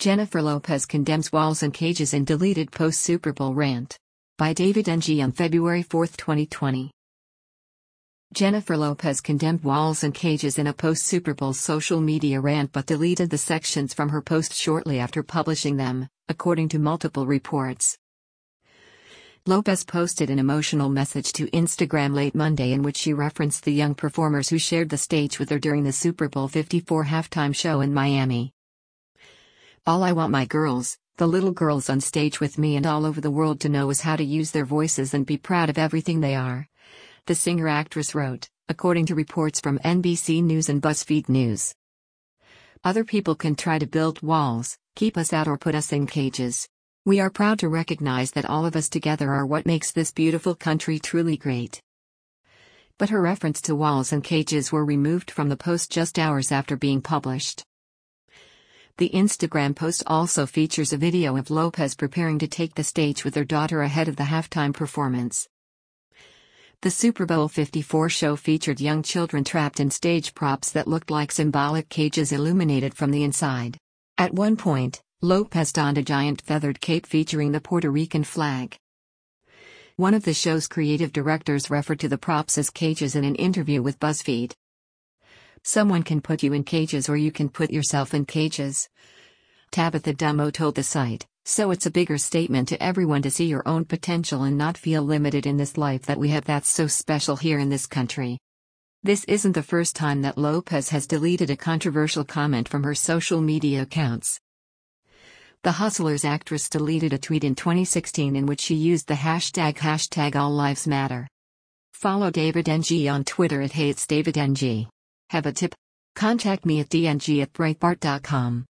Jennifer Lopez condemns walls and cages in deleted post-Super Bowl rant. By David Ng on February 4, 2020. Jennifer Lopez condemned walls and cages in a post-Super Bowl social media rant but deleted the sections from her post shortly after publishing them, according to multiple reports. Lopez posted an emotional message to Instagram late Monday in which she referenced the young performers who shared the stage with her during the Super Bowl 54 halftime show in Miami. "All I want my girls, the little girls on stage with me and all over the world to know is how to use their voices and be proud of everything they are," the singer-actress wrote, according to reports from NBC News and BuzzFeed News. "Other people can try to build walls, keep us out or put us in cages. We are proud to recognize that all of us together are what makes this beautiful country truly great." But her reference to walls and cages were removed from the post just hours after being published. The Instagram post also features a video of Lopez preparing to take the stage with her daughter ahead of the halftime performance. The Super Bowl 54 show featured young children trapped in stage props that looked like symbolic cages illuminated from the inside. At one point, Lopez donned a giant feathered cape featuring the Puerto Rican flag. One of the show's creative directors referred to the props as cages in an interview with BuzzFeed. "Someone can put you in cages or you can put yourself in cages," Tabitha Dummo told the site, "so it's a bigger statement to everyone to see your own potential and not feel limited in this life that we have that's so special here in this country." This isn't the first time that Lopez has deleted a controversial comment from her social media accounts. The Hustlers actress deleted a tweet in 2016 in which she used the hashtag #AllLivesMatter. Follow David Ng on Twitter at @HeyIt'sDavidNG. Have a tip? Contact me at dng@breitbart.com.